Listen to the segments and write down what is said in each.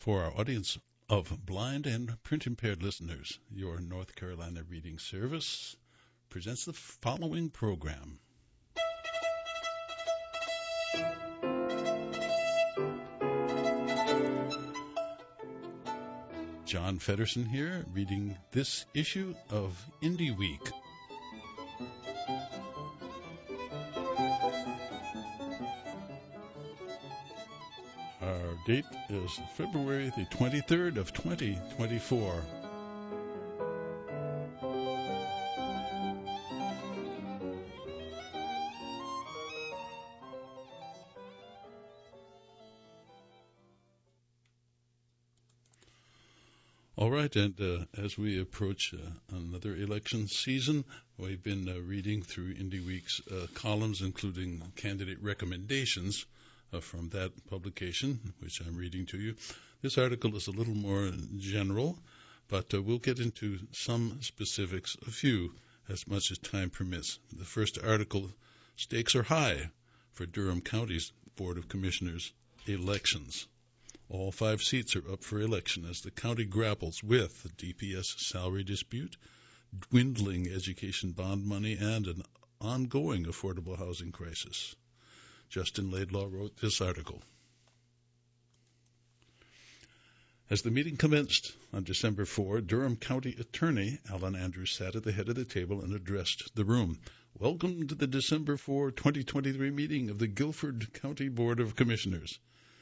For our audience of blind and print-impaired listeners, your North Carolina Reading Service presents the following program. John Feddersen here, reading this issue of Indie Week. Our date is February the 23rd of 2024. All right, and as we approach another election season, we've been reading through Indie Week's columns, including candidate recommendations from that publication, which I'm reading to you. This article is a little more general, but we'll get into some specifics, a few, as much as time permits. The first article, Stakes Are High for Durham County's Board of Commissioners elections. All 5 seats are up for election as the county grapples with the DPS salary dispute, dwindling education bond money, and an ongoing affordable housing crisis. Justin Laidlaw wrote this article. As the meeting commenced on December 4, Durham County Attorney Alan Andrews sat at the head of the table and addressed the room. Welcome to the December 4, 2023 meeting of the Guilford County Board of Commissioners.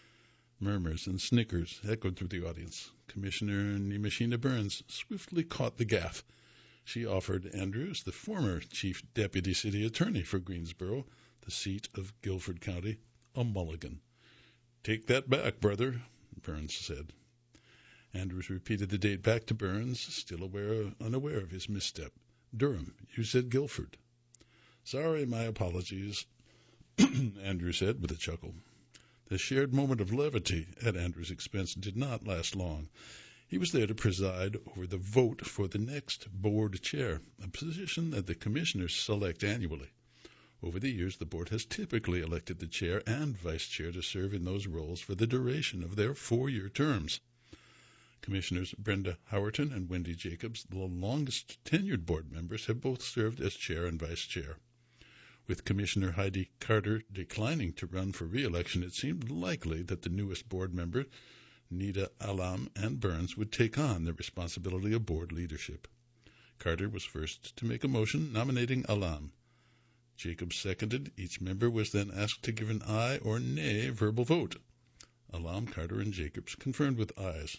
Murmurs and snickers echoed through the audience. Commissioner Nemeshina Burns swiftly caught the gaffe. She offered Andrews, the former Chief Deputy City Attorney for Greensboro, the seat of Guilford County, a mulligan. Take that back, brother, Burns said. Andrews repeated the date back to Burns, still unaware of his misstep. Durham, you said Guilford. Sorry, my apologies, Andrews said with a chuckle. The shared moment of levity at Andrews' expense did not last long. He was there to preside over the vote for the next board chair, a position that the commissioners select annually. Over the years, the board has typically elected the chair and vice chair to serve in those roles for the duration of their 4-year terms. Commissioners Brenda Howerton and Wendy Jacobs, the longest tenured board members, have both served as chair and vice chair. With Commissioner Heidi Carter declining to run for re-election, it seemed likely that the newest board member, Nita Alam, and Burns would take on the responsibility of board leadership. Carter was first to make a motion nominating Alam. Jacobs seconded. Each member was then asked to give an aye or nay verbal vote. Alam, Carter, and Jacobs confirmed with ayes.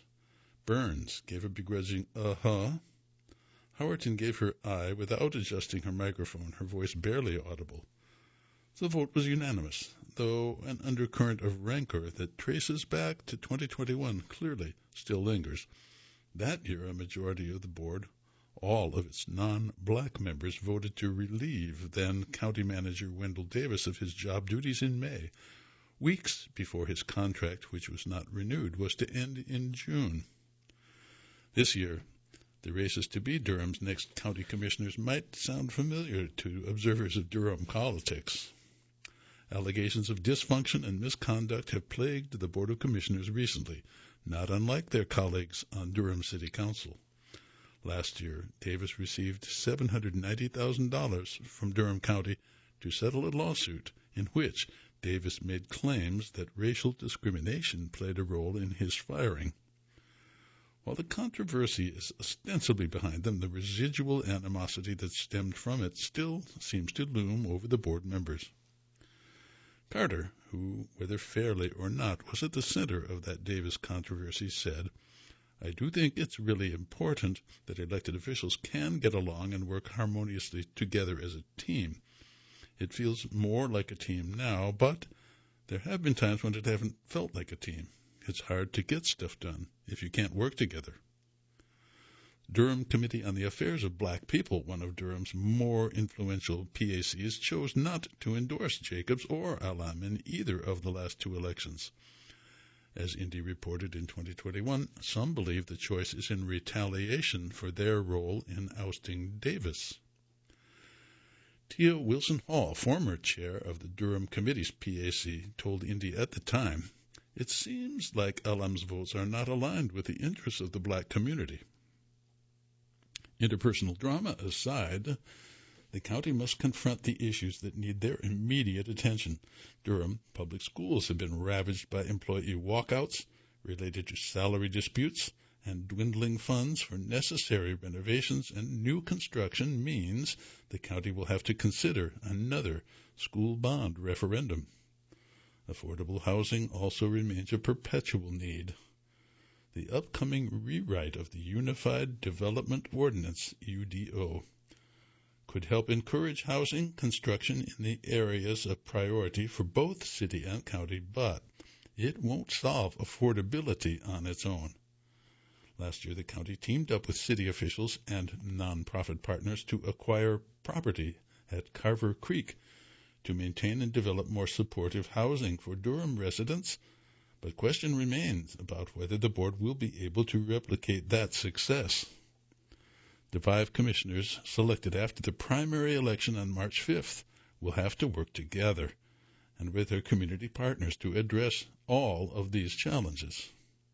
Burns gave a begrudging uh-huh. Howerton gave her aye without adjusting her microphone, her voice barely audible. The vote was unanimous, though an undercurrent of rancor that traces back to 2021 clearly still lingers. That year, a majority of the board, all of its non-black members, voted to relieve then-County Manager Wendell Davis of his job duties in May, weeks before his contract, which was not renewed, was to end in June. This year, the races to be Durham's next county commissioners might sound familiar to observers of Durham politics. Allegations of dysfunction and misconduct have plagued the Board of Commissioners recently, not unlike their colleagues on Durham City Council. Last year, Davis received $790,000 from Durham County to settle a lawsuit in which Davis made claims that racial discrimination played a role in his firing. While the controversy is ostensibly behind them, the residual animosity that stemmed from it still seems to loom over the board members. Carter, who, whether fairly or not, was at the center of that Davis controversy, said, I do think it's really important that elected officials can get along and work harmoniously together as a team. It feels more like a team now, but there have been times when it hasn't felt like a team. It's hard to get stuff done if you can't work together. Durham Committee on the Affairs of Black People, one of Durham's more influential PACs, chose not to endorse Jacobs or Alam in either of the last 2 elections. As Indy reported in 2021, some believe the choice is in retaliation for their role in ousting Davis. Tia Wilson Hall, former chair of the Durham Committee's PAC, told Indy at the time, It seems like LM's votes are not aligned with the interests of the black community. Interpersonal drama aside, the county must confront the issues that need their immediate attention. Durham public schools have been ravaged by employee walkouts related to salary disputes, and dwindling funds for necessary renovations and new construction means the county will have to consider another school bond referendum. Affordable housing also remains a perpetual need. The upcoming rewrite of the Unified Development Ordinance, UDO, could help encourage housing construction in the areas of priority for both city and county, but it won't solve affordability on its own. Last year, the county teamed up with city officials and nonprofit partners to acquire property at Carver Creek to maintain and develop more supportive housing for Durham residents, but question remains about whether the board will be able to replicate that success. The 5 commissioners selected after the primary election on March 5th will have to work together and with their community partners to address all of these challenges.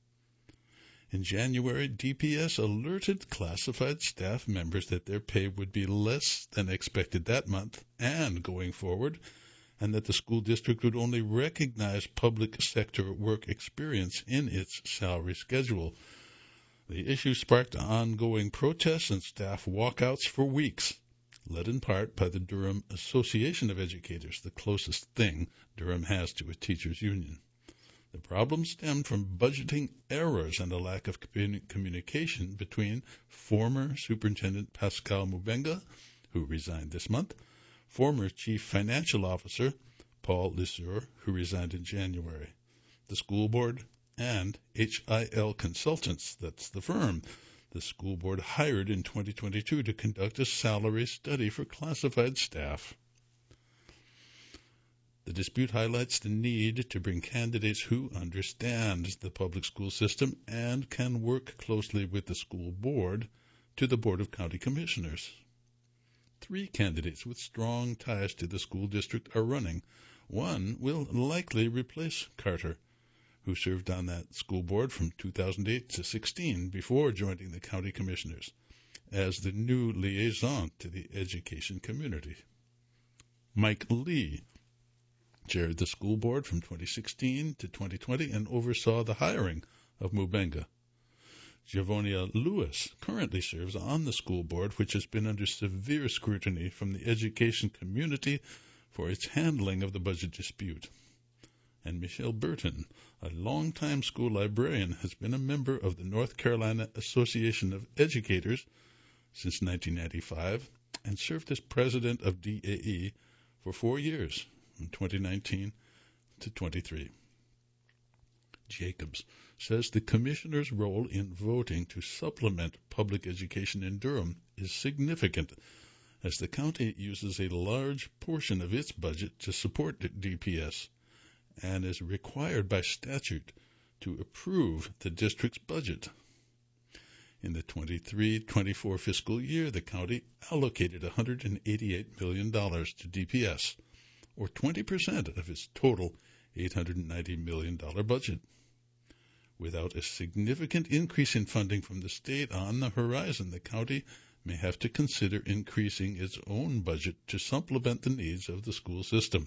In January, DPS alerted classified staff members that their pay would be less than expected that month and going forward, and that the school district would only recognize public sector work experience in its salary schedule. The issue sparked ongoing protests and staff walkouts for weeks, led in part by the Durham Association of Educators, the closest thing Durham has to a teachers' union. The problem stemmed from budgeting errors and a lack of communication between former Superintendent Pascal Mubenga, who resigned this month, former Chief Financial Officer Paul Lisseur, who resigned in January, the school board, and HIL Consultants, that's the firm the school board hired in 2022 to conduct a salary study for classified staff. The dispute highlights the need to bring candidates who understand the public school system and can work closely with the school board to the Board of County Commissioners. 3 candidates with strong ties to the school district are running. One will likely replace Carter, who served on that school board from 2008 to 16 before joining the county commissioners as the new liaison to the education community. Mike Lee chaired the school board from 2016 to 2020 and oversaw the hiring of Mubenga. Javonia Lewis currently serves on the school board, which has been under severe scrutiny from the education community for its handling of the budget dispute. And Michelle Burton, a longtime school librarian, has been a member of the North Carolina Association of Educators since 1995 and served as president of DAE for 4 years, from 2019 to 23. Jacobs says the commissioner's role in voting to supplement public education in Durham is significant, as the county uses a large portion of its budget to support DPS and is required by statute to approve the district's budget. In the 23-24 fiscal year, the county allocated $188 million to DPS, or 20% of its total $890 million budget. Without a significant increase in funding from the state on the horizon, the county may have to consider increasing its own budget to supplement the needs of the school system.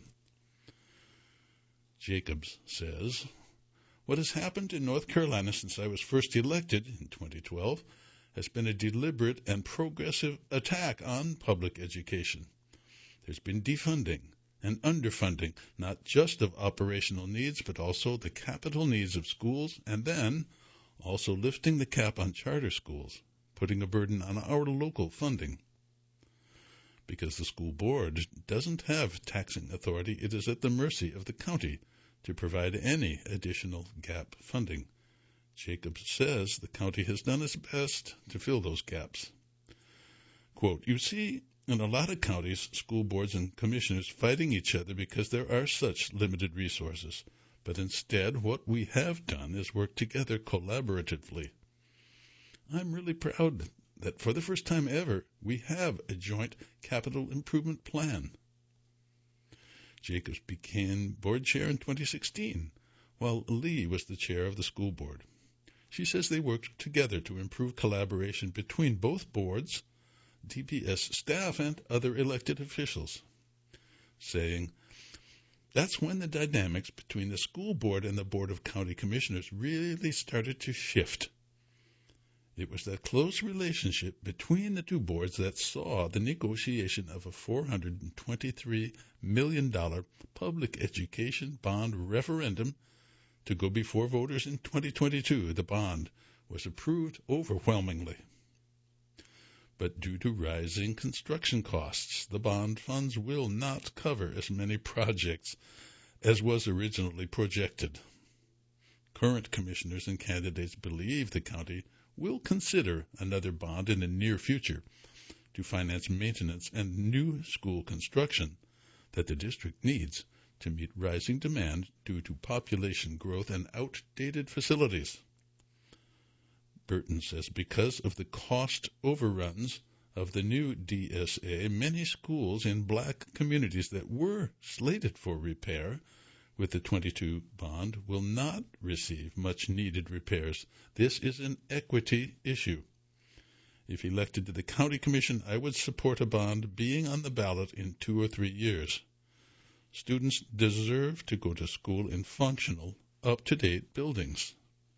Jacobs says, "What has happened in North Carolina since I was first elected in 2012 has been a deliberate and progressive attack on public education. There's been defunding and underfunding, not just of operational needs, but also the capital needs of schools, and then also lifting the cap on charter schools, putting a burden on our local funding. Because the school board doesn't have taxing authority, it is at the mercy of the county to provide any additional gap funding. Jacobs says the county has done its best to fill those gaps." Quote, "You see, in a lot of counties, school boards and commissioners fighting each other because there are such limited resources. But instead, what we have done is work together collaboratively. I'm really proud that for the first time ever, we have a joint capital improvement plan." Jacobs became board chair in 2016, while Lee was the chair of the school board. She says they worked together to improve collaboration between both boards, DPS staff, and other elected officials, saying, "That's when the dynamics between the school board and the Board of County Commissioners really started to shift. It was that close relationship between the two boards that saw the negotiation of a $423 million public education bond referendum to go before voters in 2022. The bond was approved overwhelmingly. But due to rising construction costs, the bond funds will not cover as many projects as was originally projected. Current commissioners and candidates believe the county will consider another bond in the near future to finance maintenance and new school construction that the district needs to meet rising demand due to population growth and outdated facilities." Burton says because of the cost overruns of the new DSA, many schools in black communities that were slated for repair with the 22 bond will not receive much needed repairs. This is an equity issue. If elected to the county commission, I would support a bond being on the ballot in 2 or 3 years. Students deserve to go to school in functional, up-to-date buildings.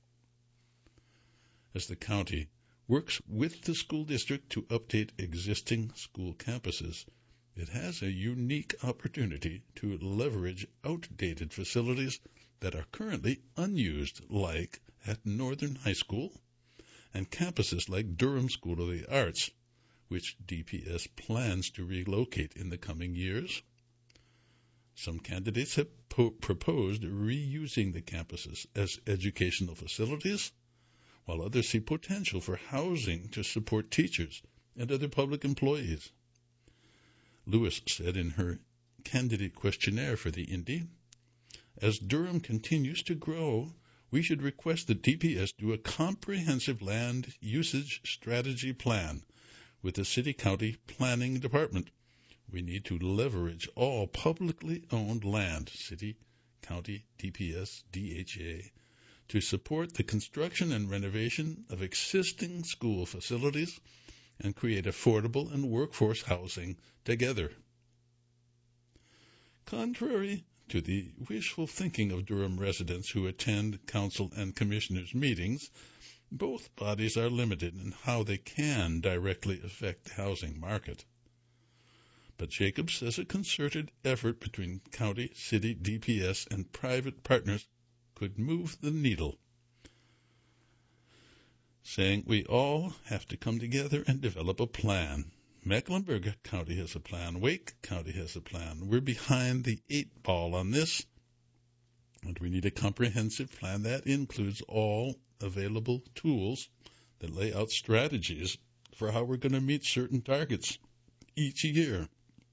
As the county works with the school district to update existing school campuses, it has a unique opportunity to leverage outdated facilities that are currently unused, like at Northern High School, and campuses like Durham School of the Arts, which DPS plans to relocate in the coming years. Some candidates have proposed reusing the campuses as educational facilities, while others see potential for housing to support teachers and other public employees. Lewis said in her candidate questionnaire for the Indy, "As Durham continues to grow, we should request that DPS do a comprehensive land usage strategy plan with the city-county planning department. We need to leverage all publicly owned land, city, county, DPS, DHA, to support the construction and renovation of existing school facilities and create affordable and workforce housing together." Contrary to the wishful thinking of Durham residents who attend council and commissioners' meetings, both bodies are limited in how they can directly affect the housing market. But Jacobs says a concerted effort between county, city, DPS, and private partners could move the needle, saying we all have to come together and develop a plan. Mecklenburg County has a plan. Wake County has a plan. We're behind the 8 ball on this, and we need a comprehensive plan that includes all available tools that lay out strategies for how we're going to meet certain targets each year.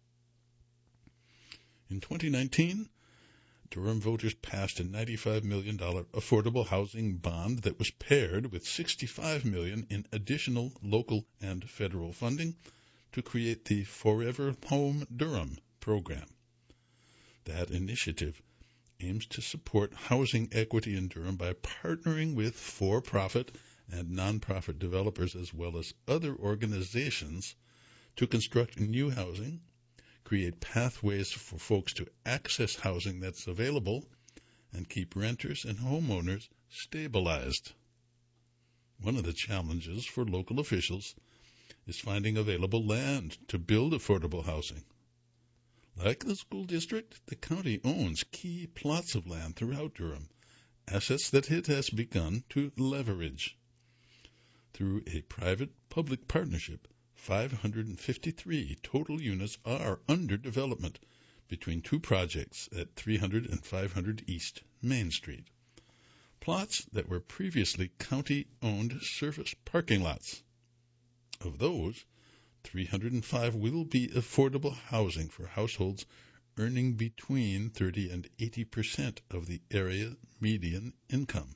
In 2019, Durham voters passed a $95 million affordable housing bond that was paired with $65 million in additional local and federal funding to create the Forever Home Durham program. That initiative aims to support housing equity in Durham by partnering with for-profit and nonprofit developers as well as other organizations to construct new housing, create pathways for folks to access housing that's available, and keep renters and homeowners stabilized. One of the challenges for local officials is finding available land to build affordable housing. Like the school district, the county owns key plots of land throughout Durham, assets that it has begun to leverage. Through a private-public partnership, 553 total units are under development between 2 projects at 300 and 500 East Main Street. Plots that were previously county-owned surface parking lots. Of those, 305 will be affordable housing for households earning between 30 and 80% of the area median income.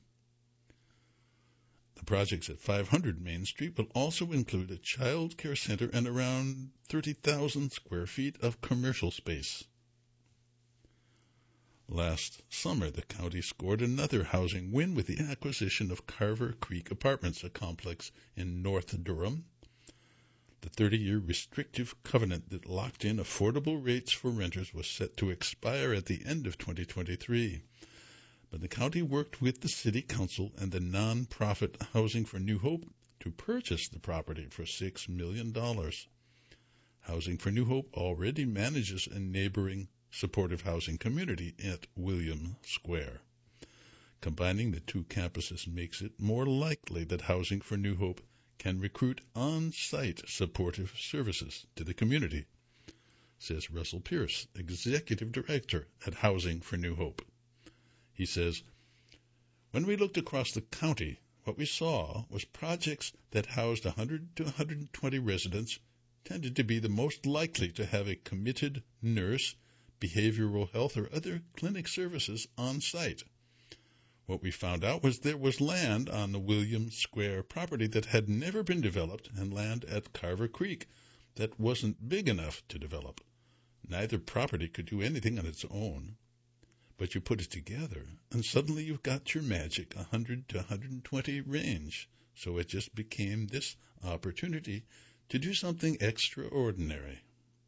The projects at 500 Main Street will also include a child care center and around 30,000 square feet of commercial space. Last summer, the county scored another housing win with the acquisition of Carver Creek Apartments, a complex in North Durham. The 30-year restrictive covenant that locked in affordable rates for renters was set to expire at the end of 2023. But the county worked with the city council and the nonprofit Housing for New Hope to purchase the property for $6 million. Housing for New Hope already manages a neighboring supportive housing community at William Square. Combining the two campuses makes it more likely that Housing for New Hope can recruit on-site supportive services to the community, says Russell Pierce, Executive Director at Housing for New Hope. He says, when we looked across the county, what we saw was projects that housed 100 to 120 residents tended to be the most likely to have a committed nurse, behavioral health, or other clinic services on site. What we found out was there was land on the William Square property that had never been developed and land at Carver Creek that wasn't big enough to develop. Neither property could do anything on its own. But you put it together, and suddenly you've got your magic 100 to 120 range. So it just became this opportunity to do something extraordinary.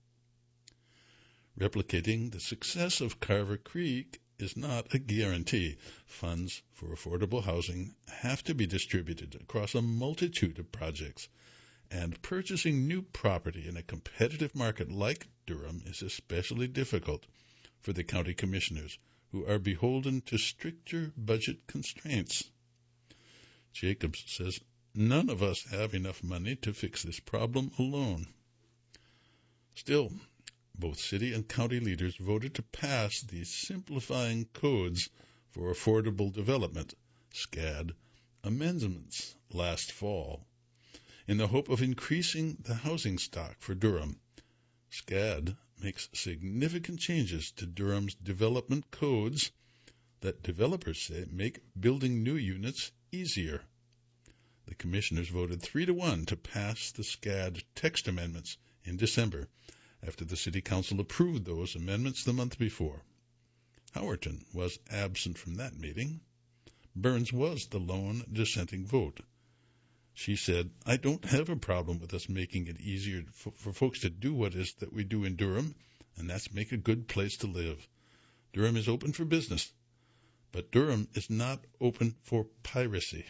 Replicating the success of Carver Creek is not a guarantee. Funds for affordable housing have to be distributed across a multitude of projects, and purchasing new property in a competitive market like Durham is especially difficult for the county commissioners, who are beholden to stricter budget constraints. Jacobs says, none of us have enough money to fix this problem alone. Still, both city and county leaders voted to pass the Simplifying Codes for Affordable Development, SCAD, amendments last fall, in the hope of increasing the housing stock for Durham. SCAD makes significant changes to Durham's development codes that developers say make building new units easier. The commissioners voted 3-1 to pass the SCAD text amendments in December, after the City Council approved those amendments the month before. Howerton was absent from that meeting. Burns was the lone dissenting vote. She said, I don't have a problem with us making it easier for folks to do what it is that we do in Durham, and that's make a good place to live. Durham is open for business, but Durham is not open for piracy.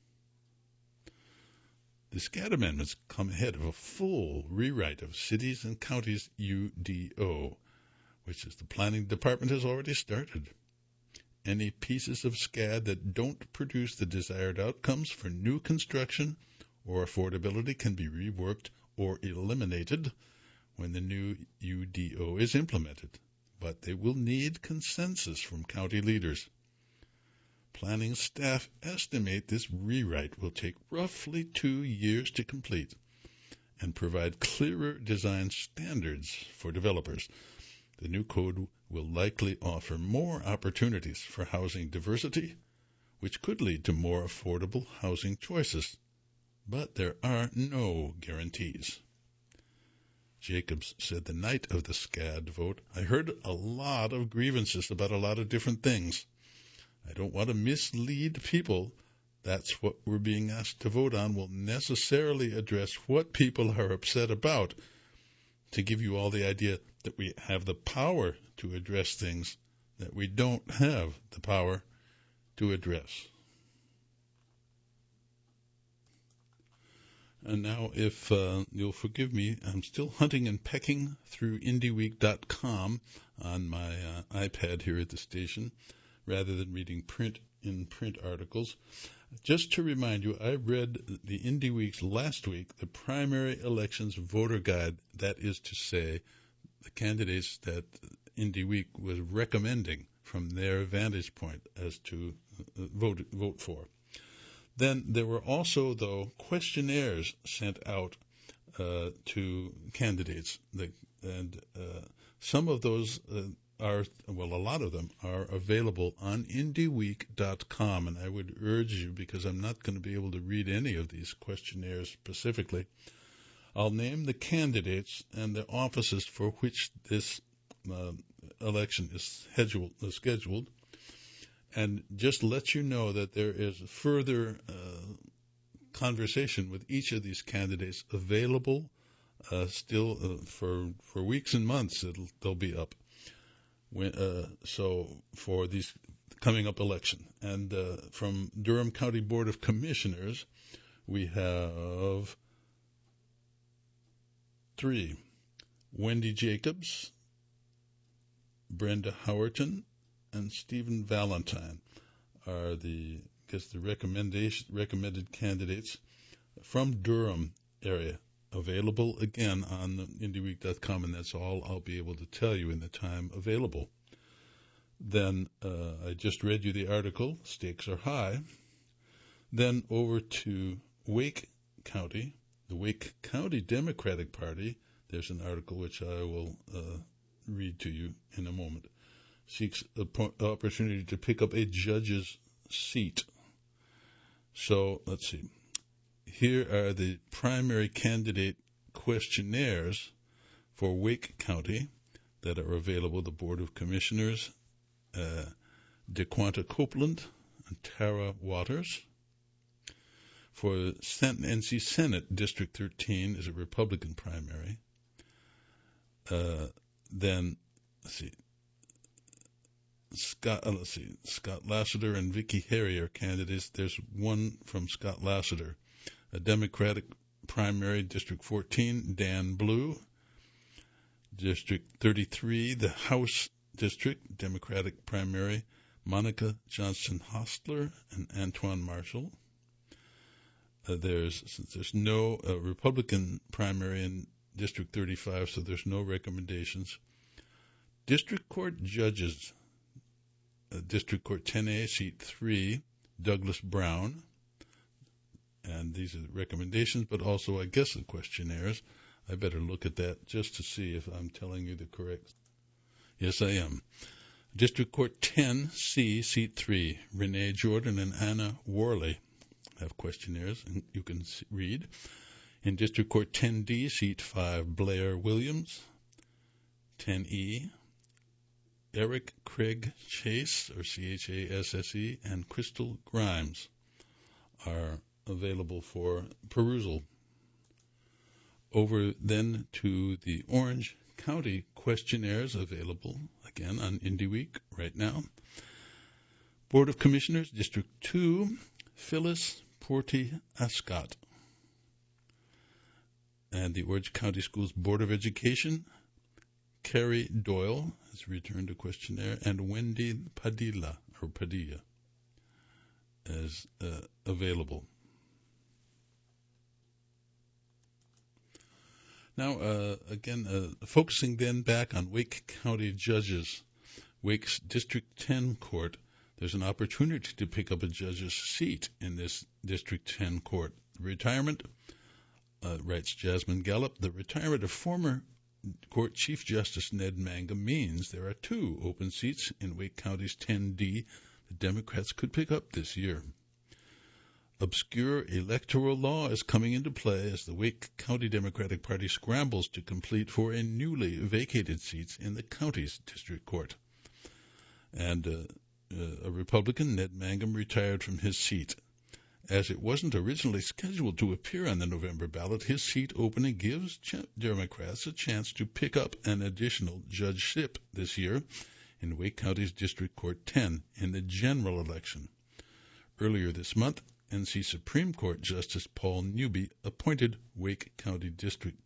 The SCAD amendments come ahead of a full rewrite of cities and counties UDO, which is the planning department has already started. Any pieces of SCAD that don't produce the desired outcomes for new construction or affordability can be reworked or eliminated when the new UDO is implemented, but they will need consensus from county leaders. Planning staff estimate this rewrite will take roughly 2 years to complete and provide clearer design standards for developers. The new code will likely offer more opportunities for housing diversity, which could lead to more affordable housing choices. But there are no guarantees. Jacobs said the night of the SCAD vote, I heard a lot of grievances about a lot of different things. I don't want to mislead people. That's what we're being asked to vote on will necessarily address what people are upset about, to give you all the idea that we have the power to address things that we don't have the power to address. And now, if you'll forgive me, I'm still hunting and pecking through IndieWeek.com on my iPad here at the station, rather than reading print articles. Just to remind you, I read the IndieWeek's last week, the primary elections voter guide, that is to say, the candidates that IndieWeek was recommending from their vantage point as to vote for. Then there were also, though, questionnaires sent out to candidates, and some of those a lot of them are available on IndieWeek.com, and I would urge you, because I'm not going to be able to read any of these questionnaires specifically, I'll name the candidates and the offices for which this election is scheduled. And just let you know that there is further conversation with each of these candidates available still for weeks and months. They'll be up. So for these coming up election. And from Durham County Board of Commissioners, we have 3. Wendy Jacobs, Brenda Howerton, and Stephen Valentine are the recommended candidates from Durham area. Available again on IndieWeek.com, and that's all I'll be able to tell you in the time available. Then I just read you the article, Stakes Are High. Then over to Wake County, the Wake County Democratic Party. There's an article which I will read to you in a moment. Seeks an opportunity to pick up a judge's seat. So let's see. Here are the primary candidate questionnaires for Wake County that are available. The Board of Commissioners, DeQuanta Copeland and Tara Waters. For NC Senate, District 13 is a Republican primary. Then, Scott Lassiter and Vicky Harry are candidates. There's one from Scott Lassiter. A Democratic primary, District 14, Dan Blue. District 33, the House District, Democratic primary, Monica Johnson-Hostler and Antoine Marshall. There's no Republican primary in District 35, so there's no recommendations. District Court judges, District Court 10A, Seat 3, Douglas Brown. And these are the recommendations, but also, I guess, the questionnaires. I better look at that just to see if I'm telling you the correct. Yes, I am. District Court 10C, Seat 3, Renee Jordan and Anna Worley have questionnaires, and you can read. In District Court 10D, Seat 5, Blair Williams. 10E, Eric Craig Chase, or Chasse, and Crystal Grimes are available for perusal. Over then to the Orange County questionnaires available, again, on IndieWeek right now. Board of Commissioners, District 2, Phyllis Porty Ascott. And the Orange County Schools Board of Education, Carrie Doyle has returned a questionnaire, and Wendy Padilla is available. Now, again, focusing then back on Wake County judges, Wake's District 10 court, there's an opportunity to pick up a judge's seat in this District 10 court. Retirement, writes Jasmine Gallup, the retirement of former Court Chief Justice Ned Mangum means there are 2 open seats in Wake County's 10D the Democrats could pick up this year. Obscure electoral law is coming into play as the Wake County Democratic Party scrambles to complete 4 newly vacated seats in the county's district court. And a Republican, Ned Mangum, retired from his seat. As it wasn't originally scheduled to appear on the November ballot, his seat opening gives Democrats a chance to pick up an additional judgeship this year in Wake County's District Court 10 in the general election. Earlier this month, NC Supreme Court Justice Paul Newby appointed Wake County District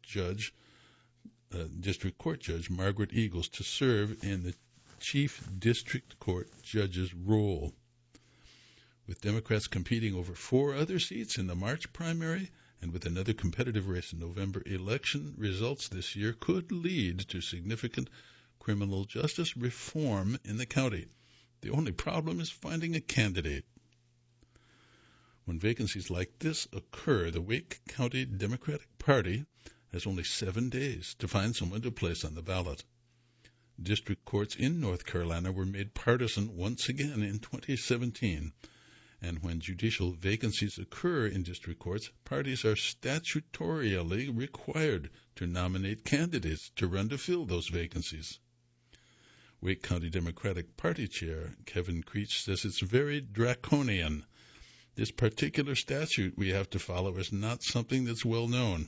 Court Judge Margaret Eagles to serve in the Chief District Court Judge's role. With Democrats competing over 4 other seats in the March primary and with another competitive race in November, election results this year could lead to significant criminal justice reform in the county. The only problem is finding a candidate. When vacancies like this occur, the Wake County Democratic Party has only 7 days to find someone to place on the ballot. District courts in North Carolina were made partisan once again in 2017, and when judicial vacancies occur in district courts, parties are statutorily required to nominate candidates to run to fill those vacancies. Wake County Democratic Party Chair Kevin Creech says it's very draconian. This particular statute we have to follow is not something that's well known.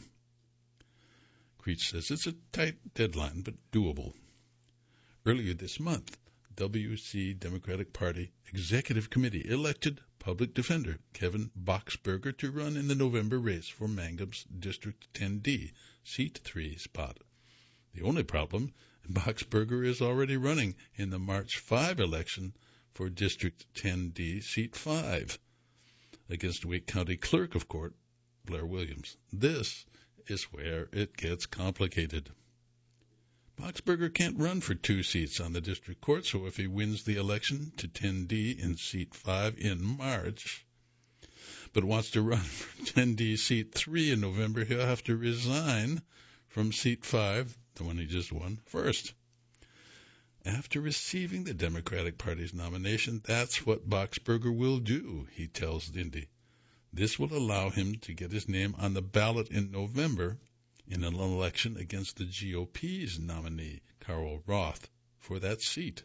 Creech says it's a tight deadline, but doable. Earlier this month, WC Democratic Party Executive Committee elected Public Defender Kevin Boxberger to run in the November race for Mangum's District 10D, Seat 3 spot. The only problem, Boxberger is already running in the March 5 election for District 10D, Seat 5, against Wake County Clerk of Court Blair Williams. This is where it gets complicated. Boxberger can't run for 2 seats on the district court, so if he wins the election to 10D in Seat 5 in March, but wants to run for 10D Seat 3 in November, he'll have to resign from Seat 5, the one he just won, first. After receiving the Democratic Party's nomination, that's what Boxberger will do, he tells Dindy. This will allow him to get his name on the ballot in November in an election against the GOP's nominee, Carol Roth, for that seat.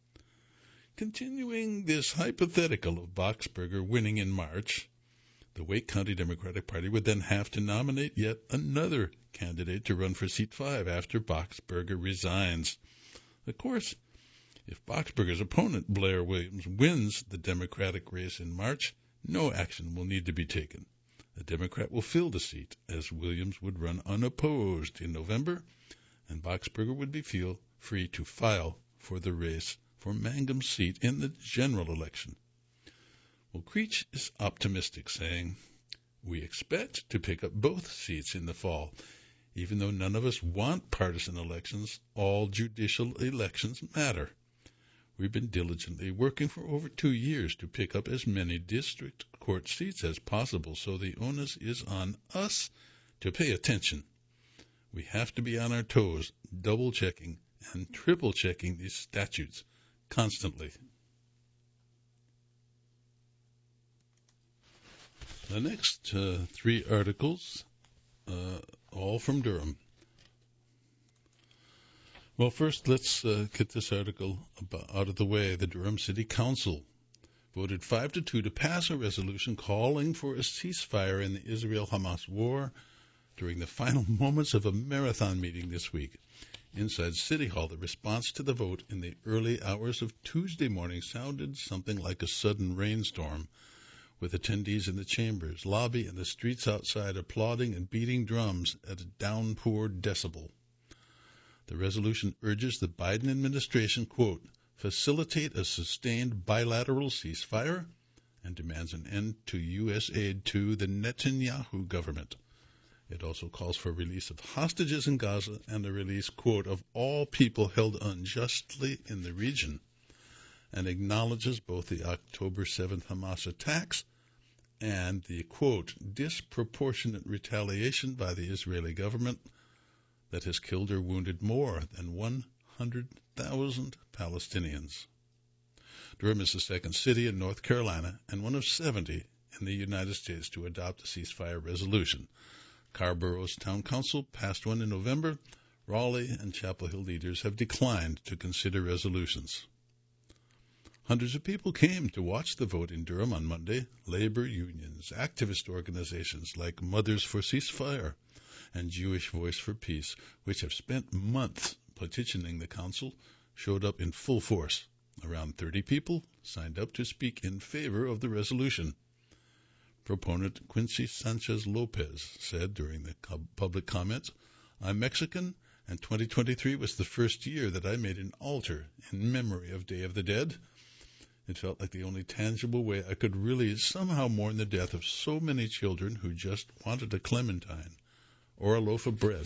Continuing this hypothetical of Boxberger winning in March, the Wake County Democratic Party would then have to nominate yet another candidate to run for Seat 5 after Boxberger resigns. Of course, if Boxberger's opponent, Blair Williams, wins the Democratic race in March, no action will need to be taken. The Democrat will fill the seat, as Williams would run unopposed in November, and Boxberger would be free to file for the race for Mangum's seat in the general election. Well, Creech is optimistic, saying, "We expect to pick up both seats in the fall. Even though none of us want partisan elections, all judicial elections matter. We've been diligently working for over 2 years to pick up as many district court seats as possible, so the onus is on us to pay attention. We have to be on our toes, double-checking and triple-checking these statutes constantly." The next 3 articles, all from Durham. Well, first, let's get this article out of the way. The Durham City Council voted 5-2 to pass a resolution calling for a ceasefire in the Israel-Hamas war during the final moments of a marathon meeting this week. Inside City Hall, the response to the vote in the early hours of Tuesday morning sounded something like a sudden rainstorm, with attendees in the chambers, lobby, and the streets outside applauding and beating drums at a downpour decibel. The resolution urges the Biden administration, quote, facilitate a sustained bilateral ceasefire and demands an end to U.S. aid to the Netanyahu government. It also calls for release of hostages in Gaza and the release, quote, of all people held unjustly in the region, and acknowledges both the October 7th Hamas attacks and the, quote, disproportionate retaliation by the Israeli government that has killed or wounded more than 100,000 Palestinians. Durham is the second city in North Carolina and one of 70 in the United States to adopt a ceasefire resolution. Carborough's town council passed one in November. Raleigh and Chapel Hill leaders have declined to consider resolutions. Hundreds of people came to watch the vote in Durham on Monday. Labor unions, activist organizations like Mothers for Ceasefire and Jewish Voice for Peace, which have spent months petitioning the council, showed up in full force. Around 30 people signed up to speak in favor of the resolution. Proponent Quincy Sanchez Lopez said during the public comments, "I'm Mexican, and 2023 was the first year that I made an altar in memory of Day of the Dead. It felt like the only tangible way I could really somehow mourn the death of so many children who just wanted a clementine or a loaf of bread."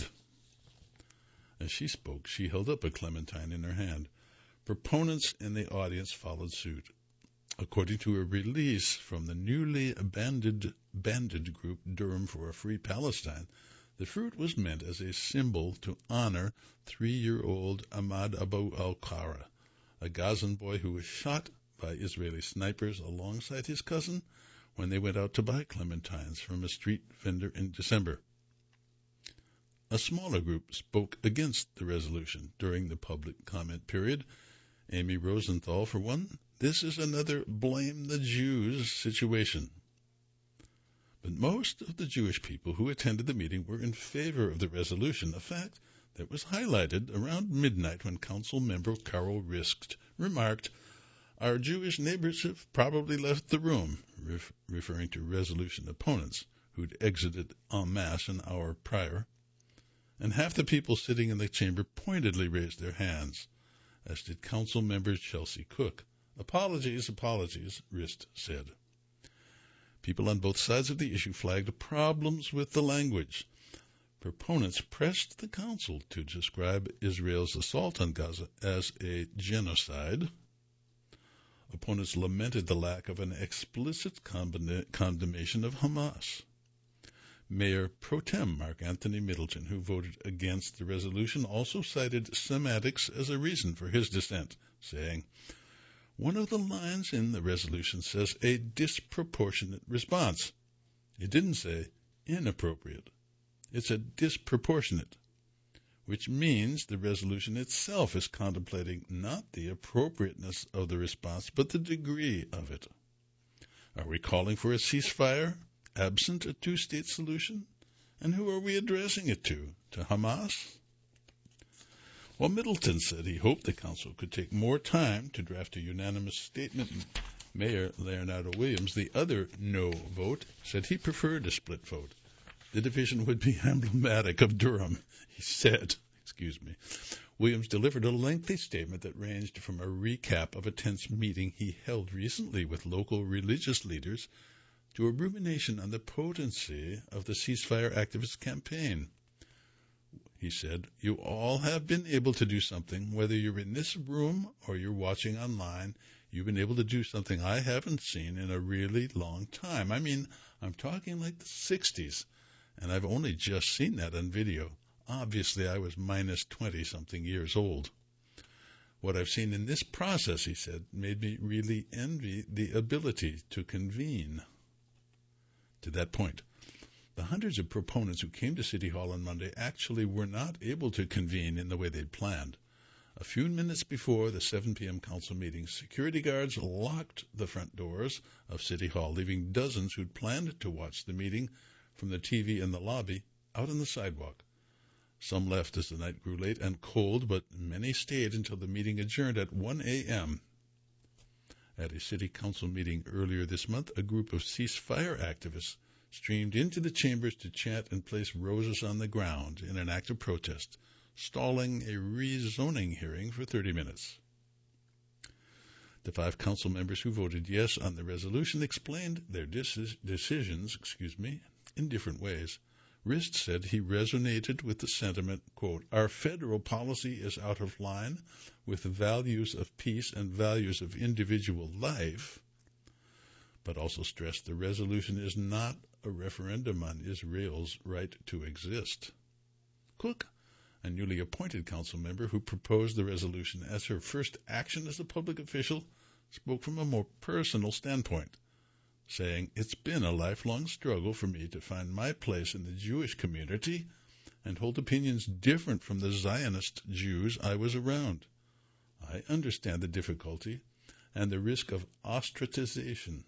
As she spoke, she held up a clementine in her hand. Proponents in the audience followed suit. According to a release from the newly banded group Durham for a Free Palestine, the fruit was meant as a symbol to honor 3-year-old Ahmad Abu al-Qara, a Gazan boy who was shot by Israeli snipers alongside his cousin when they went out to buy clementines from a street vendor in December. A smaller group spoke against the resolution during the public comment period. Amy Rosenthal, for one, this is another blame the Jews situation. But most of the Jewish people who attended the meeting were in favor of the resolution, a fact that was highlighted around midnight when Council member Carol Risk remarked, "Our Jewish neighbors have probably left the room," referring to resolution opponents who'd exited en masse an hour prior. And half the people sitting in the chamber pointedly raised their hands, as did Council member Chelsea Cook. Apologies, Risk said. People on both sides of the issue flagged problems with the language. Proponents pressed the Council to describe Israel's assault on Gaza as a genocide. Opponents lamented the lack of an explicit condemnation of Hamas. Mayor Pro Tem Mark Anthony Middleton, who voted against the resolution, also cited semantics as a reason for his dissent, saying, "One of the lines in the resolution says a disproportionate response. It didn't say inappropriate. It's a disproportionate, which means the resolution itself is contemplating not the appropriateness of the response, but the degree of it. Are we calling for a ceasefire, absent a two-state solution? And who are we addressing it to? To Hamas?" While Middleton said he hoped the Council could take more time to draft a unanimous statement, Mayor Leonardo Williams, the other no vote, said he preferred a split vote. The division would be emblematic of Durham, he said. Williams delivered a lengthy statement that ranged from a recap of a tense meeting he held recently with local religious leaders to a rumination on the potency of the ceasefire activist campaign. He said, "You all have been able to do something, whether you're in this room or you're watching online. You've been able to do something I haven't seen in a really long time. I mean, I'm talking like the 60s, and I've only just seen that on video. Obviously, I was minus 20-something years old. What I've seen in this process," he said, "made me really envy the ability to convene." To that point, the hundreds of proponents who came to City Hall on Monday actually were not able to convene in the way they'd planned. A few minutes before the 7 p.m. council meeting, security guards locked the front doors of City Hall, leaving dozens who'd planned to watch the meeting from the TV in the lobby out on the sidewalk. Some left as the night grew late and cold, but many stayed until the meeting adjourned at 1 a.m. At a city council meeting earlier this month, a group of ceasefire activists streamed into the chambers to chant and place roses on the ground in an act of protest, stalling a rezoning hearing for 30 minutes. The 5 council members who voted yes on the resolution explained their decisions in different ways. Rist said he resonated with the sentiment, quote, "Our federal policy is out of line with values of peace and values of individual life," but also stressed the resolution is not a referendum on Israel's right to exist. Cook, a newly appointed council member who proposed the resolution as her first action as a public official, spoke from a more personal standpoint, saying, "It's been a lifelong struggle for me to find my place in the Jewish community and hold opinions different from the Zionist Jews I was around. I understand the difficulty and the risk of ostracization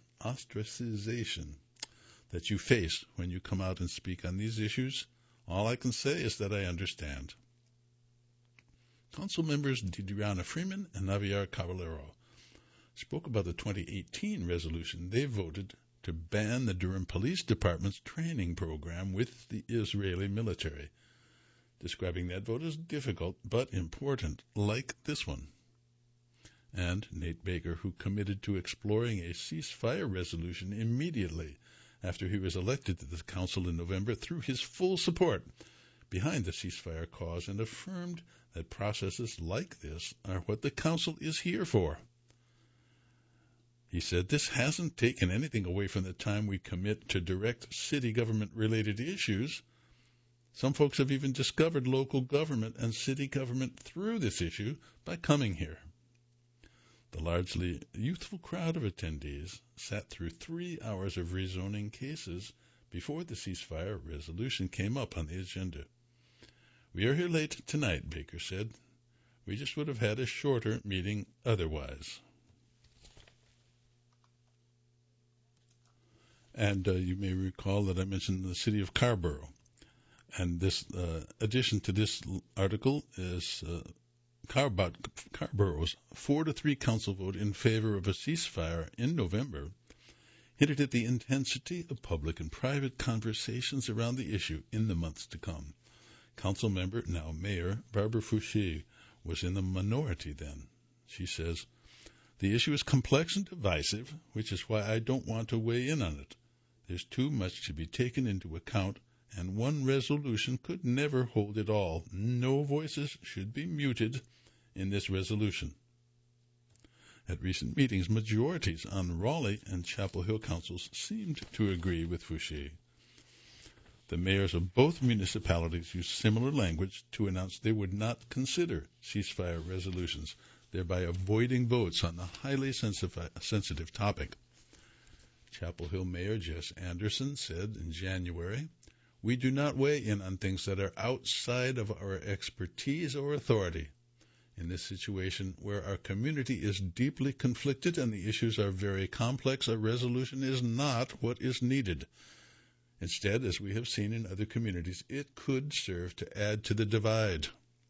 that you face when you come out and speak on these issues. All I can say is that I understand." Council members Didiana Freeman and Javier Caballero spoke about the 2018 resolution they voted to ban the Durham Police Department's training program with the Israeli military, describing that vote as difficult but important, like this one. And Nate Baker, who committed to exploring a ceasefire resolution immediately after he was elected to the council in November, threw his full support behind the ceasefire cause and affirmed that processes like this are what the council is here for. He said, "This hasn't taken anything away from the time we commit to direct city government-related issues. Some folks have even discovered local government and city government through this issue by coming here." The largely youthful crowd of attendees sat through 3 hours of rezoning cases before the ceasefire resolution came up on the agenda. "We are here late tonight," Baker said. We just would have had a shorter meeting otherwise. And you may recall that I mentioned the city of Carrboro. And this addition to this article is Carrboro's 4-3 council vote in favor of a ceasefire in November hinted at the intensity of public and private conversations around the issue in the months to come. Council member, now Mayor, Barbara Fouché, was in the minority then. She says, "The issue is complex and divisive, which is why I don't want to weigh in on it. There's too much to be taken into account, and one resolution could never hold it all. No voices should be muted in this resolution." At recent meetings, majorities on Raleigh and Chapel Hill councils seemed to agree with Fouché. The mayors of both municipalities used similar language to announce they would not consider ceasefire resolutions, thereby avoiding votes on the highly sensitive topic. Chapel Hill Mayor Jess Anderson said in January, "We do not weigh in on things that are outside of our expertise or authority. In this situation where our community is deeply conflicted and the issues are very complex, a resolution is not what is needed. Instead, as we have seen in other communities, it could serve to add to the divide."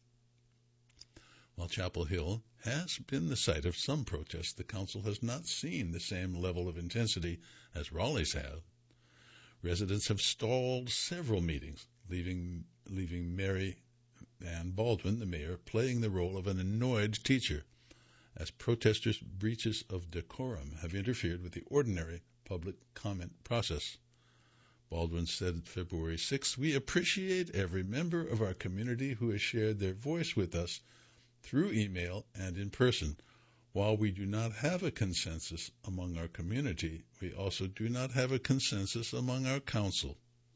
While Chapel Hill has been the site of some protests, the council has not seen the same level of intensity as Raleigh's have. Residents have stalled several meetings, leaving Mary Ann Baldwin, the mayor, playing the role of an annoyed teacher, as protesters' breaches of decorum have interfered with the ordinary public comment process. Baldwin said February 6, "We appreciate every member of our community who has shared their voice with us through email and in person. While we do not have a consensus among our community, we also do not have a consensus among our council."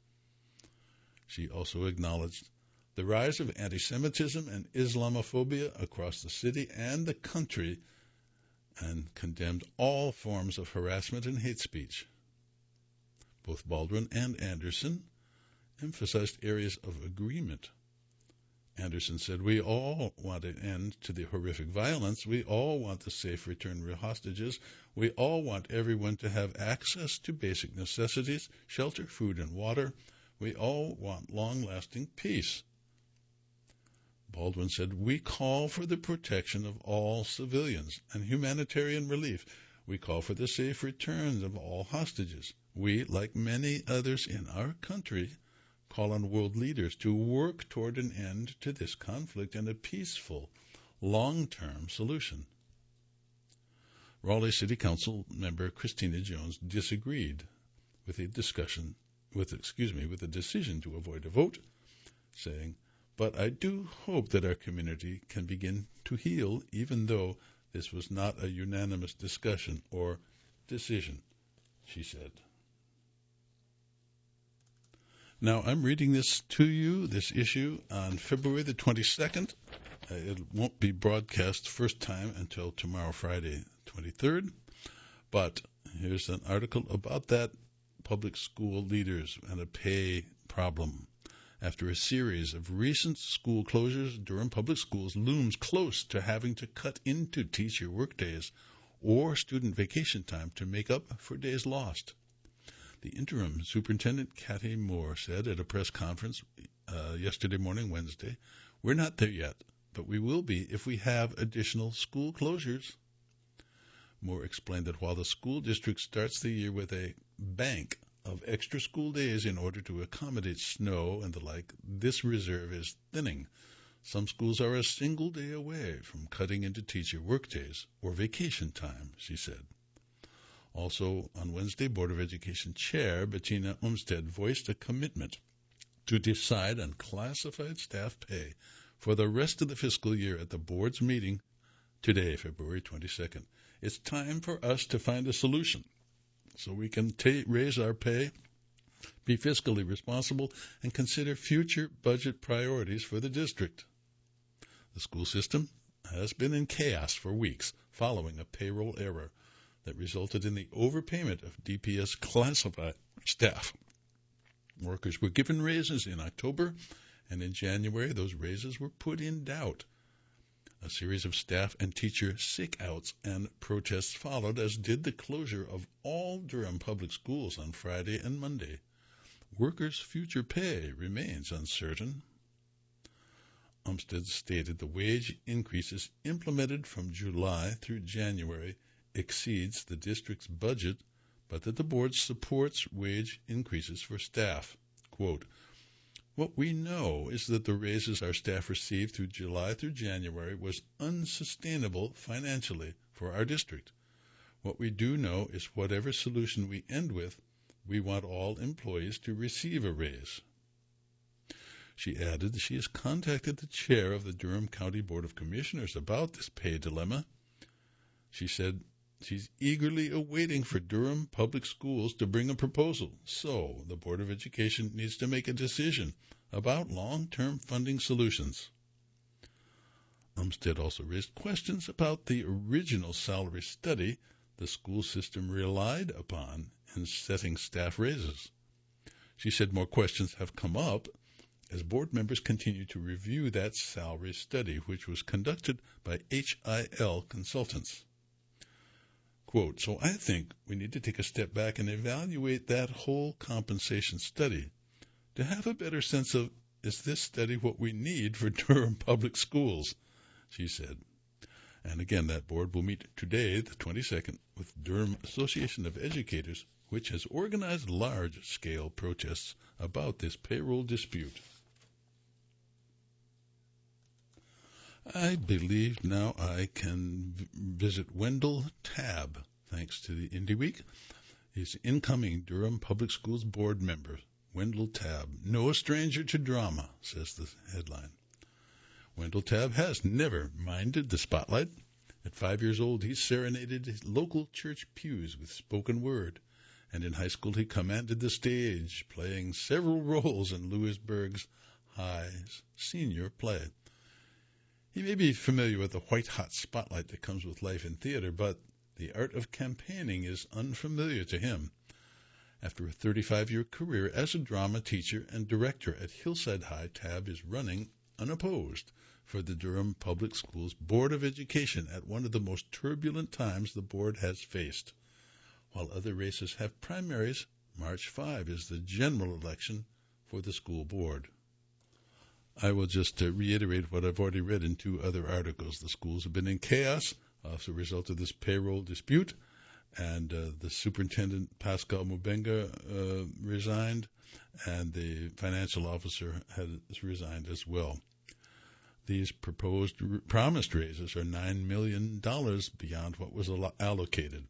She also acknowledged the rise of anti-Semitism and Islamophobia across the city and the country and condemned all forms of harassment and hate speech. Both Baldwin and Anderson emphasized areas of agreement. Anderson said, "We all want an end to the horrific violence. We all want the safe return of hostages. We all want everyone to have access to basic necessities, shelter, food, and water. We all want long-lasting peace." Baldwin said, "We call for the protection of all civilians and humanitarian relief. We call for the safe return of all hostages. We, like many others in our country, call on world leaders to work toward an end to this conflict and a peaceful, long-term solution." Raleigh City Council member Christina Jones disagreed with the decision to avoid a vote, saying, "But I do hope that our community can begin to heal, even though this was not a unanimous discussion or decision," she said. Now, I'm reading this to you, this issue, on February the 22nd. It won't be broadcast first time until tomorrow, Friday, 23rd. But here's an article about that, public school leaders and a pay problem. After a series of recent school closures, Durham Public Schools looms close to having to cut into teacher workdays or student vacation time to make up for days lost. The interim superintendent, Kathy Moore, said at a press conference yesterday morning, Wednesday, "We're not there yet, but we will be if we have additional school closures." Moore explained that while the school district starts the year with a bank of extra school days in order to accommodate snow and the like, this reserve is thinning. Some schools are a single day away from cutting into teacher workdays or vacation time, she said. Also, on Wednesday, Board of Education Chair Bettina Umstead voiced a commitment to decide on classified staff pay for the rest of the fiscal year at the board's meeting today, February 22nd. "It's time for us to find a solution so we can raise our pay, be fiscally responsible, and consider future budget priorities for the district." The school system has been in chaos for weeks following a payroll error that resulted in the overpayment of DPS classified staff. Workers were given raises in October, and in January those raises were put in doubt. A series of staff and teacher sick-outs and protests followed, as did the closure of all Durham public schools on Friday and Monday. Workers' future pay remains uncertain. Umstead stated the wage increases implemented from July through January exceeds the district's budget, but that the board supports wage increases for staff. Quote, "What we know is that the raises our staff received through July through January was unsustainable financially for our district. What we do know is whatever solution we end with, we want all employees to receive a raise." She added she has contacted the chair of the Durham County Board of Commissioners about this pay dilemma. She said she's eagerly awaiting for Durham Public Schools to bring a proposal, so the Board of Education needs to make a decision about long-term funding solutions. Umstead also raised questions about the original salary study the school system relied upon in setting staff raises. She said more questions have come up as board members continue to review that salary study, which was conducted by HIL Consultants. Quote, "So I think we need to take a step back and evaluate that whole compensation study to have a better sense of, is this study what we need for Durham Public Schools?" she said. And again, that board will meet today, the 22nd, with Durham Association of Educators, which has organized large-scale protests about this payroll dispute. I believe now I can visit Wendell Tabb, thanks to the Indie Week. He's incoming Durham Public Schools board member. Wendell Tabb, no stranger to drama, says the headline. Wendell Tabb has never minded the spotlight. At 5 years old, he serenaded his local church pews with spoken word, and in high school he commanded the stage, playing several roles in Lewisburg's High's senior play. He may be familiar with the white-hot spotlight that comes with life in theater, but the art of campaigning is unfamiliar to him. After a 35-year career as a drama teacher and director at Hillside High, Tabb is running unopposed for the Durham Public Schools Board of Education at one of the most turbulent times the board has faced. While other races have primaries, March 5 is the general election for the school board. I will just reiterate what I've already read in 2 other articles. The schools have been in chaos as a result of this payroll dispute, and the superintendent, Pascal Mubenga, resigned, and the financial officer has resigned as well. These promised raises are $9 million beyond what was allocated.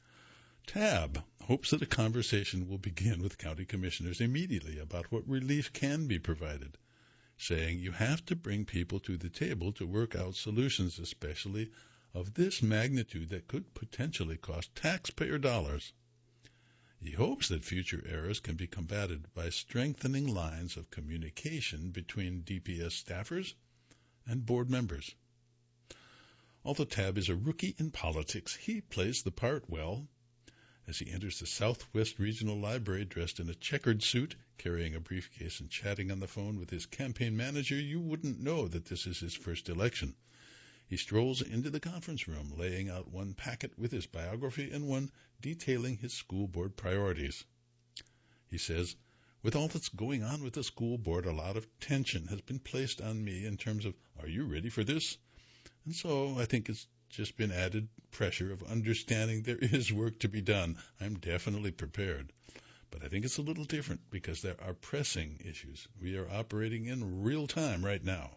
Tabb hopes that a conversation will begin with county commissioners immediately about what relief can be provided, saying you have to bring people to the table to work out solutions, especially of this magnitude that could potentially cost taxpayer dollars. He hopes that future errors can be combated by strengthening lines of communication between DPS staffers and board members. Although Tabb is a rookie in politics, he plays the part well. As he enters the Southwest Regional Library dressed in a checkered suit, carrying a briefcase and chatting on the phone with his campaign manager, you wouldn't know that this is his first election. He strolls into the conference room, laying out one packet with his biography and one detailing his school board priorities. He says, "With all that's going on with the school board, a lot of tension has been placed on me in terms of, are you ready for this? And so I think it's just been added pressure of understanding there is work to be done. I'm definitely prepared. But I think it's a little different because there are pressing issues. We are operating in real time right now."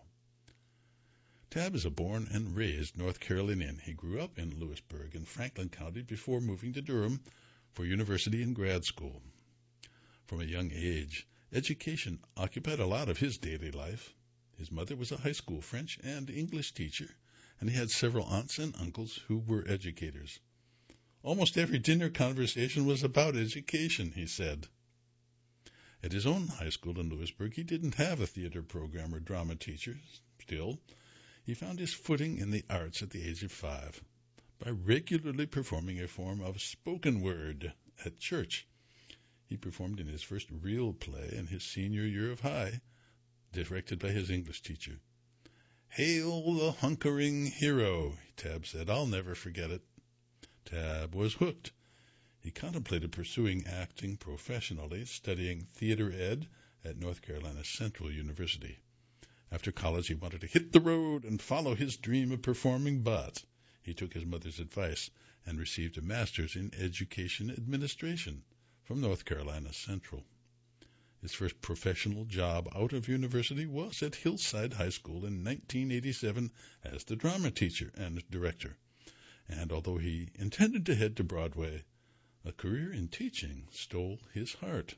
Tabb is a born and raised North Carolinian. He grew up in Lewisburg in Franklin County before moving to Durham for university and grad school. From a young age, education occupied a lot of his daily life. His mother was a high school French and English teacher, and he had several aunts and uncles who were educators. Almost every dinner conversation was about education, he said. At his own high school in Lewisburg, he didn't have a theater program or drama teacher. Still, he found his footing in the arts at the age of 5 by regularly performing a form of spoken word at church. He performed in his first real play in his senior year of high, directed by his English teacher. Hail the hunkering hero, Tab said. I'll never forget it. Tab was hooked. He contemplated pursuing acting professionally, studying theater ed at North Carolina Central University. After college, he wanted to hit the road and follow his dream of performing, but he took his mother's advice and received a master's in education administration from North Carolina Central. His first professional job out of university was at Hillside High School in 1987 as the drama teacher and director. And although he intended to head to Broadway, a career in teaching stole his heart.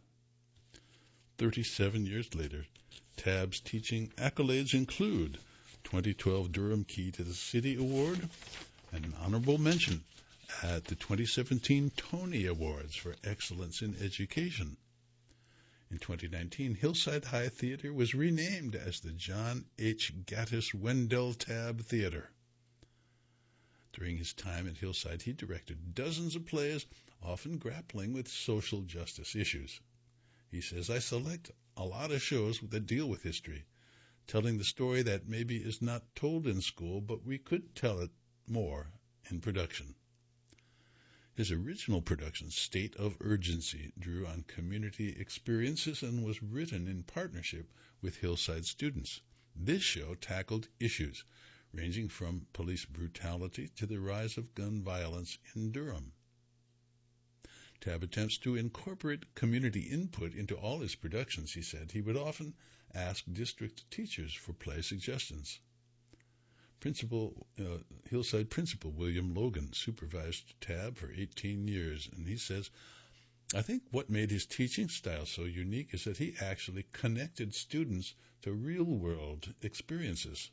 37 years later, Tab's teaching accolades include 2012 Durham Key to the City Award and an honorable mention at the 2017 Tony Awards for Excellence in Education. In 2019, Hillside High Theater was renamed as the John H. Gattis Wendell Tab Theater. During his time at Hillside, he directed dozens of plays, often grappling with social justice issues. He says, I select a lot of shows that deal with history, telling the story that maybe is not told in school, but we could tell it more in production. His original production, State of Urgency, drew on community experiences and was written in partnership with Hillside students. This show tackled issues ranging from police brutality to the rise of gun violence in Durham. Tab attempts to incorporate community input into all his productions, he said. He would often ask district teachers for play suggestions. Hillside Principal William Logan supervised Tab for 18 years, and he says, I think what made his teaching style so unique is that he actually connected students to real-world experiences.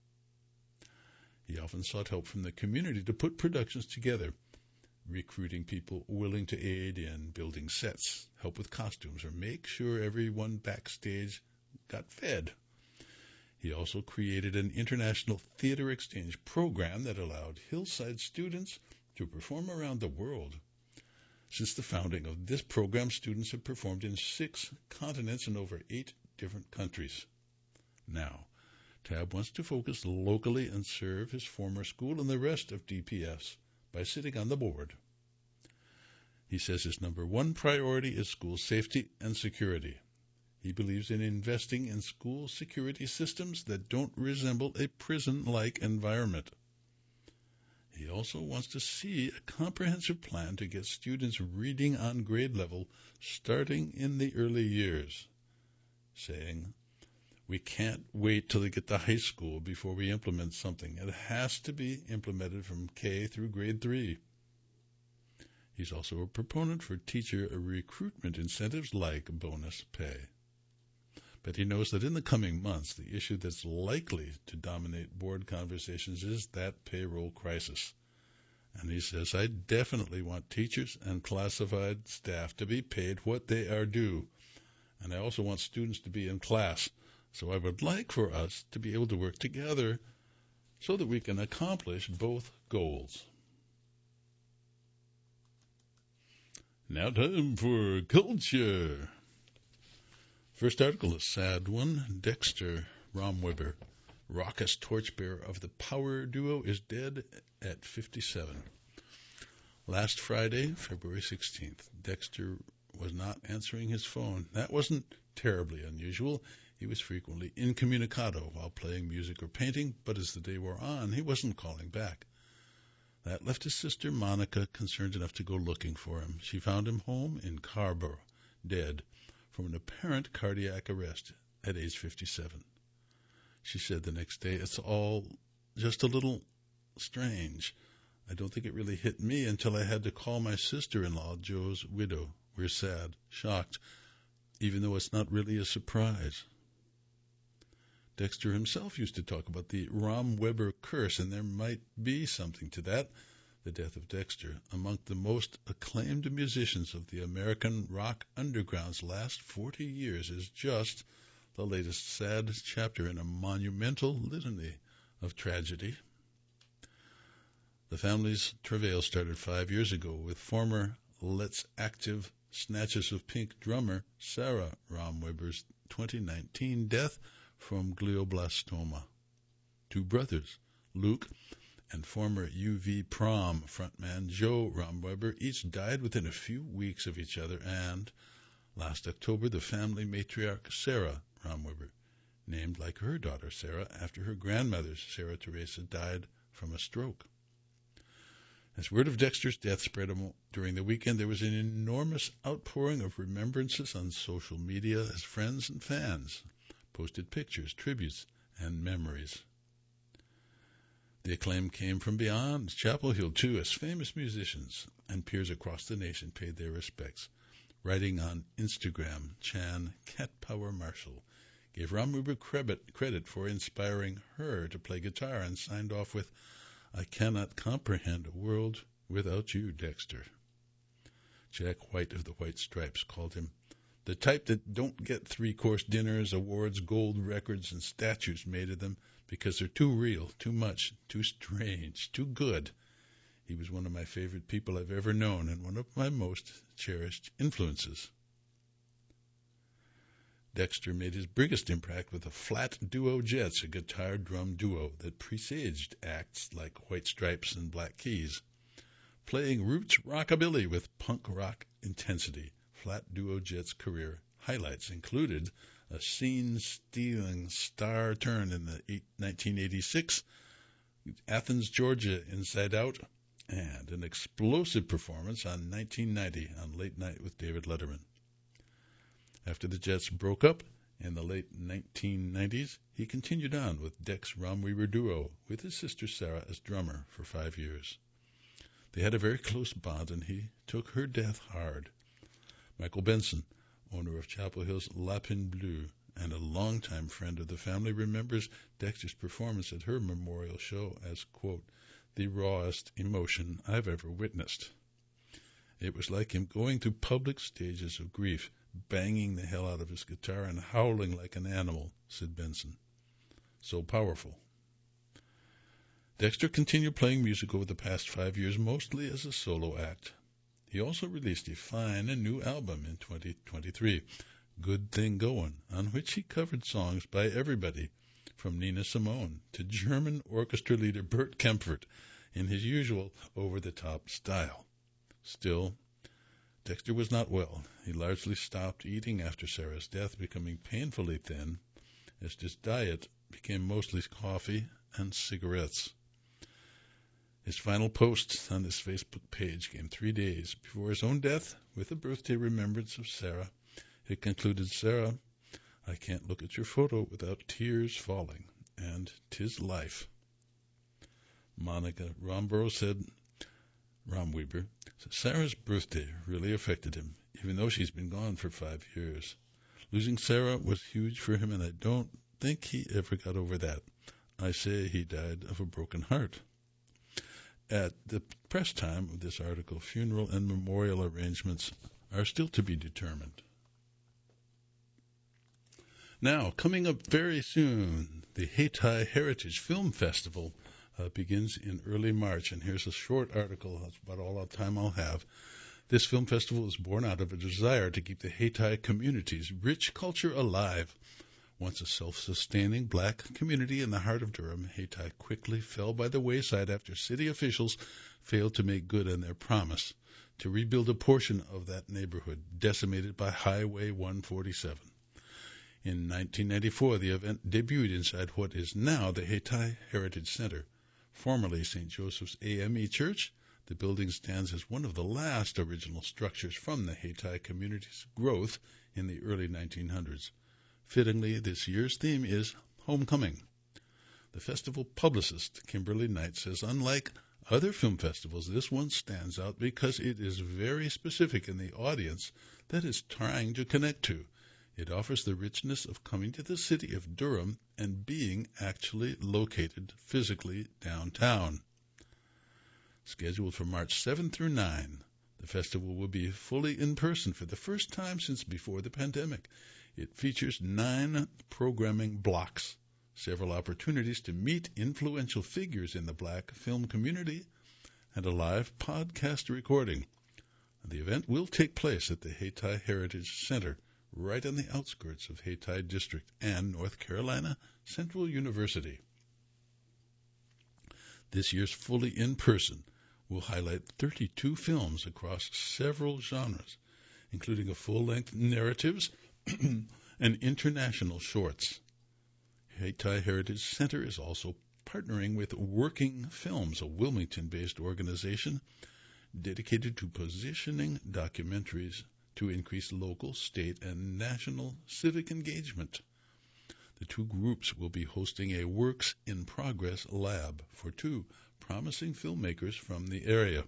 He often sought help from the community to put productions together, recruiting people willing to aid in building sets, help with costumes, or make sure everyone backstage got fed. He also created an international theater exchange program that allowed Hillside students to perform around the world. Since the founding of this program, students have performed in 6 continents and over 8 different countries. Now, Tab wants to focus locally and serve his former school and the rest of DPS by sitting on the board. He says his number one priority is school safety and security. He believes in investing in school security systems that don't resemble a prison-like environment. He also wants to see a comprehensive plan to get students reading on grade level starting in the early years, saying, we can't wait till they get to high school before we implement something. It has to be implemented from K through grade 3. He's also a proponent for teacher recruitment incentives like bonus pay. But he knows that in the coming months, the issue that's likely to dominate board conversations is that payroll crisis. And he says, I definitely want teachers and classified staff to be paid what they are due. And I also want students to be in class. So I would like for us to be able to work together so that we can accomplish both goals. Now time for culture. First article, a sad one. Dexter Romweber, raucous torchbearer of the power duo, is dead at 57. Last Friday, February 16th, Dexter was not answering his phone. That wasn't terribly unusual. He was frequently incommunicado while playing music or painting, but as the day wore on, he wasn't calling back. That left his sister Monica concerned enough to go looking for him. She found him home in Carrboro, dead from an apparent cardiac arrest at age 57. She said the next day, it's all just a little strange. I don't think it really hit me until I had to call my sister-in-law, Joe's widow. We're sad, shocked, even though it's not really a surprise. Dexter himself used to talk about the Romweber curse, and there might be something to that. The death of Dexter, among the most acclaimed musicians of the American rock underground's last 40 years, is just the latest sad chapter in a monumental litany of tragedy. The family's travail started 5 years ago with former Let's Active Snatches of Pink drummer Sarah Romweber's 2019 death from glioblastoma. two brothers, Luke and former UV Prom frontman Joe Romweber, each died within a few weeks of each other, and last October the family matriarch Sarah Romweber, named like her daughter Sarah after her grandmother Sarah Teresa, died from a stroke. As word of Dexter's death spread during the weekend, there was an enormous outpouring of remembrances on social media as friends and fans posted pictures, tributes, and memories. The acclaim came from beyond Chapel Hill, too, as famous musicians and peers across the nation paid their respects. Writing on Instagram, Chan Cat Power Marshall gave Romweber credit for inspiring her to play guitar and signed off with, "I cannot comprehend a world without you, Dexter." Jack White of the White Stripes called him the type that don't get three-course dinners, awards, gold records, and statues made of them because they're too real, too much, too strange, too good. He was one of my favorite people I've ever known and one of my most cherished influences. Dexter made his biggest impact with the Flat Duo Jets, a guitar-drum duo that presaged acts like White Stripes and Black Keys. Playing roots rockabilly with punk rock intensity, Flat Duo Jets' career highlights included a scene-stealing star turn in the 1986 Athens, Georgia Inside Out, and an explosive performance on 1990 on Late Night with David Letterman. After the Jets broke up in the late 1990s, he continued on with Dex Romweber Duo with his sister Sarah as drummer for 5 years. They had a very close bond, and he took her death hard. Michael Benson, owner of Chapel Hill's Lapin Bleu and a longtime friend of the family, remembers Dexter's performance at her memorial show as, quote, "the rawest emotion I've ever witnessed." It was like him going through public stages of grief, banging the hell out of his guitar and howling like an animal, said Benson. So powerful. Dexter continued playing music over the past 5 years, mostly as a solo act. He also released a fine and new album in 2023, Good Thing Goin', on which he covered songs by everybody, from Nina Simone to German orchestra leader Bert Kempfert, in his usual over-the-top style. Still, Dexter was not well. He largely stopped eating after Sarah's death, becoming painfully thin, as his diet became mostly coffee and cigarettes. His final post on his Facebook page came 3 days before his own death, with a birthday remembrance of Sarah. It concluded, "Sarah, I can't look at your photo without tears falling, and 'tis life." Monica Romweber said, Sarah's birthday really affected him, even though she's been gone for 5 years. Losing Sarah was huge for him, and I don't think he ever got over that. I say he died of a broken heart. At the press time of this article, funeral and memorial arrangements are still to be determined. Now, coming up very soon, the Hayti Heritage Film Festival begins in early March, and here's a short article. That's about all the time I'll have. This film festival is born out of a desire to keep the Hayti community's rich culture alive. Once a self-sustaining black community in the heart of Durham, Hayti quickly fell by the wayside after city officials failed to make good on their promise to rebuild a portion of that neighborhood decimated by Highway 147. In 1994, the event debuted inside what is now the Hayti Heritage Center, formerly St. Joseph's AME Church. The building stands as one of the last original structures from the Hayti community's growth in the early 1900s. Fittingly, this year's theme is Homecoming. The festival publicist, Kimberly Knight, says unlike other film festivals, this one stands out because it is very specific in the audience that it's trying to connect to. It offers the richness of coming to the city of Durham and being actually located physically downtown. Scheduled for March 7 through 9, the festival will be fully in person for the first time since before the pandemic. It features 9 programming blocks, several opportunities to meet influential figures in the black film community, and a live podcast recording. The event will take place at the Hayti Heritage Center, right on the outskirts of Hayti District and North Carolina Central University. This year's Fully in Person will highlight 32 films across several genres, including a full-length narratives and international shorts. Hayti Heritage Center is also partnering with Working Films, a Wilmington-based organization dedicated to positioning documentaries to increase local, state, and national civic engagement. The two groups will be hosting a Works in Progress lab for two promising filmmakers from the area.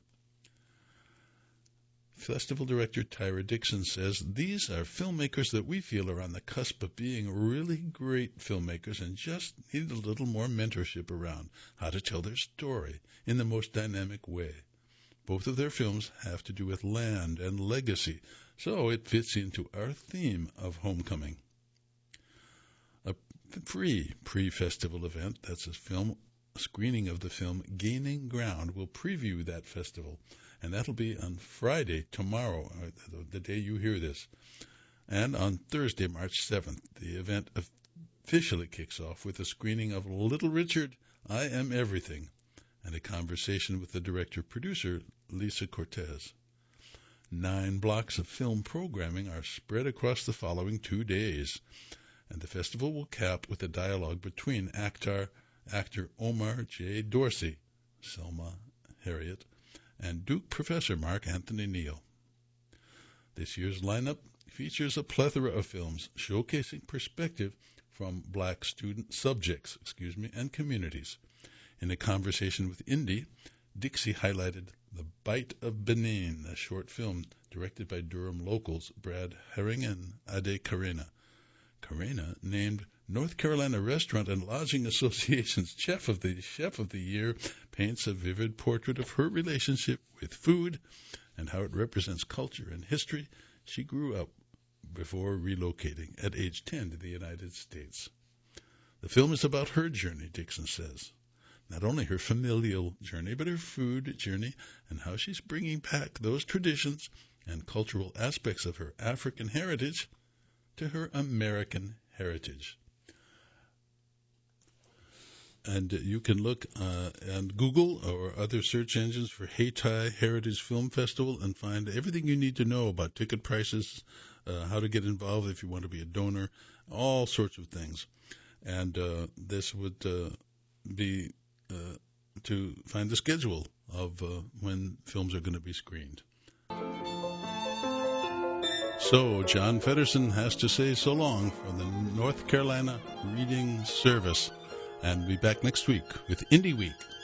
Festival director Tyra Dixon says these are filmmakers that we feel are on the cusp of being really great filmmakers and just need a little more mentorship around how to tell their story in the most dynamic way. Both of their films have to do with land and legacy, so it fits into our theme of homecoming. A free pre-festival event, that's a screening of the film Gaining Ground, will preview that festival. And that'll be on Friday, tomorrow, the day you hear this. And on Thursday, March 7th, the event officially kicks off with a screening of Little Richard, I Am Everything, and a conversation with the director-producer, Lisa Cortez. 9 blocks of film programming are spread across the following 2 days, and the festival will cap with a dialogue between actor Omar J. Dorsey, Selma Harriet, and Duke Professor Mark Anthony Neal. This year's lineup features a plethora of films showcasing perspective from black student subjects, and communities. In a conversation with Indy, Dixie highlighted The Bite of Benin, a short film directed by Durham locals Brad Herring and Ade Carena. Carena, named North Carolina Restaurant and Lodging Association's Chef of the Year, paints a vivid portrait of her relationship with food and how it represents culture and history she grew up before relocating at age 10 to the United States. The film is about her journey, Dixon says. Not only her familial journey, but her food journey and how she's bringing back those traditions and cultural aspects of her African heritage to her American heritage. And you can look on Google or other search engines for Hayti Heritage Film Festival and find everything you need to know about ticket prices, how to get involved if you want to be a donor, all sorts of things. And this would be to find the schedule of when films are going to be screened. So John Feddersen has to say so long from the North Carolina Reading Service. And be back next week with Indie Week.